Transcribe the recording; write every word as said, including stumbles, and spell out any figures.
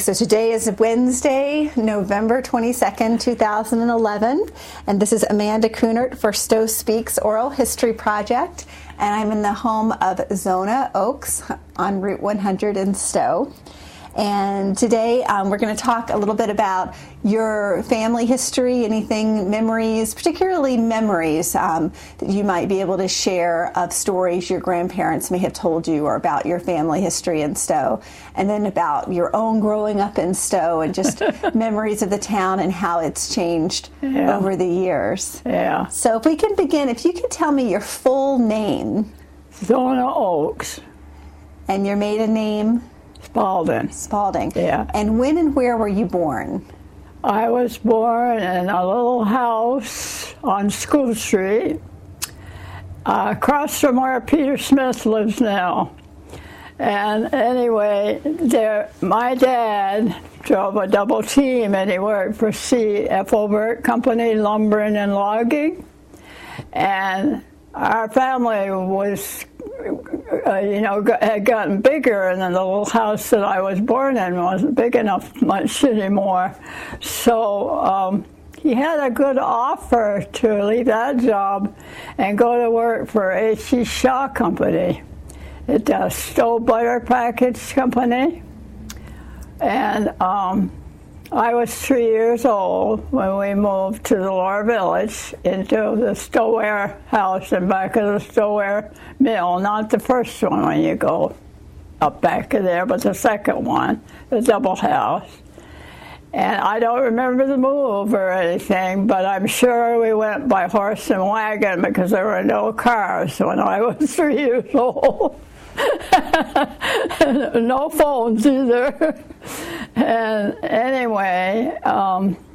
so today is Wednesday, November twenty-second, two thousand eleven, and this is Amanda Kunert for Stowe Speaks Oral History Project, and I'm in the home of Zona Oaks on Route one hundred in Stowe. And today um, we're going to talk a little bit about your family history, anything, memories, particularly memories um, that you might be able to share of stories your grandparents may have told you or about your family history in Stowe, and then about your own growing up in Stowe and just memories of the town and how it's changed yeah. over the years. Yeah. So if we can begin, if you could tell me your full name. Zona Oaks. And your maiden name? Spalding. Spalding. Yeah. And when and where were you born? I was born in a little house on School Street, uh, across from where Peter Smith lives now. And anyway, there, my dad drove a double team, and he worked for C F Obert Company, Lumbering and Logging. And our family was, uh, you know, had gotten bigger, and then the little house that I was born in wasn't big enough much anymore. So um, he had a good offer to leave that job and go to work for H E Shaw Company. It's a Stowe Butter Package Company. And um, I was three years old when we moved to the Lower Village into the Stoware house and back of the Stoware mill, not the first one when you go up back of there, but the second one, the double house. And I don't remember the move or anything, but I'm sure we went by horse and wagon because there were no cars when I was three years old. No phones either. And anyway, um,